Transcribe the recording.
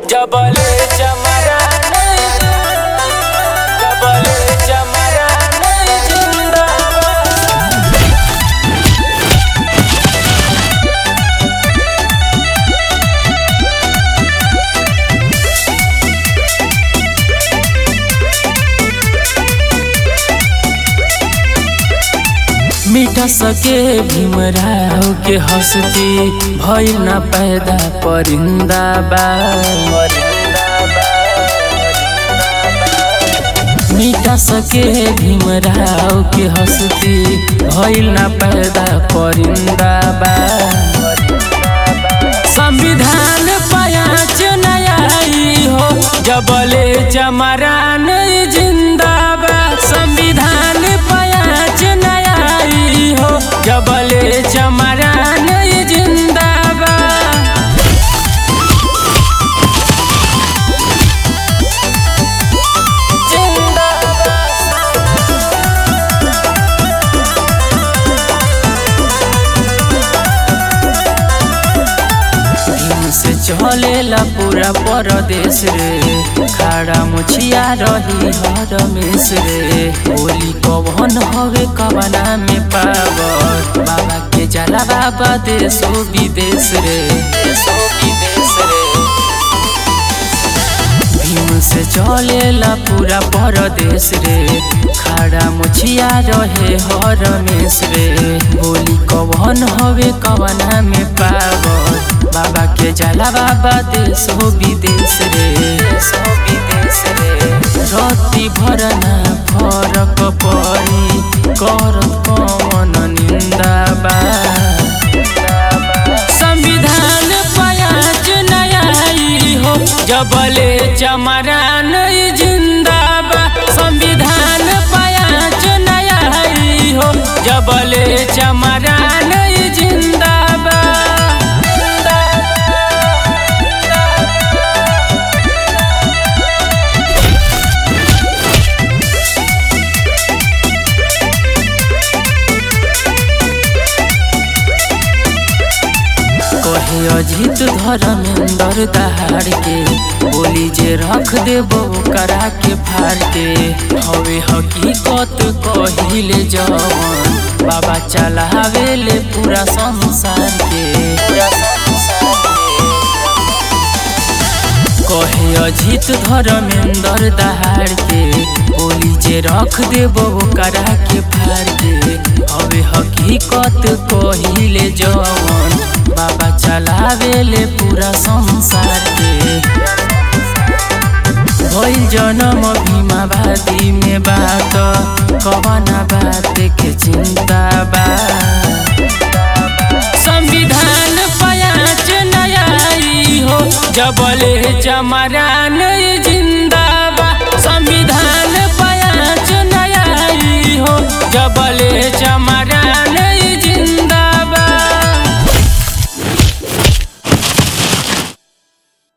जबले चमरा नहीं जबले चमरा नहीं जिंदाबाद। मिटा सके भीमराव के हंसती भइल ना पैदा परिंदा बा। मिटा सके भीमराव के हंसती भइल ना पैदा परिंदा बा। संविधान पायाच नया आई हो जबले चमरा नहीं जिंदाबाद। संविधान पायाच नया आई हो जबले चमरा नहीं जिंदाबाद। से चलेला पूरा परदेश रे खाड़ा मुछिया रही हरमेश रे। होली कवन हवे कवना में पावर बाबा के जाला बाबा देशो विदेश रे देशो विदेश रे। भीम से चलेला पूरा परदेश रे खाड़ा मुछिया रहे हरमेश रे। होली कवन हवे कवना में पावर बाबा के जाला बाबा देशो विदेश रे देशो विदेश रे। रति भरना फरक पड़ी करत कवन निंदा बा। संविधान पायाच नया आई हो जबले चमरा नहीं जिंदाबाद। संविधान पायाच नया आई हो जबले चमरा नहीं जिंदाबाद। कहे अजित धर्मेंद्र दहाड़ के बोली जे रख देबो करा के फाड़ के। हवे हकीकत कहिले जवन बाबा चलावेले पूरा संसार के। कहे अजित धर्मेंद्र दहाड़ के बोली जे रख देबो करा के फाड़ के। हवे हकीकत कहिले जवन बाबा चलावेले पूरा संसार के। भइल जन्म भीमावादी में बात कवना बात के चिंता बा। संविधान पायाच नया आई हो जबले चमरा नहीं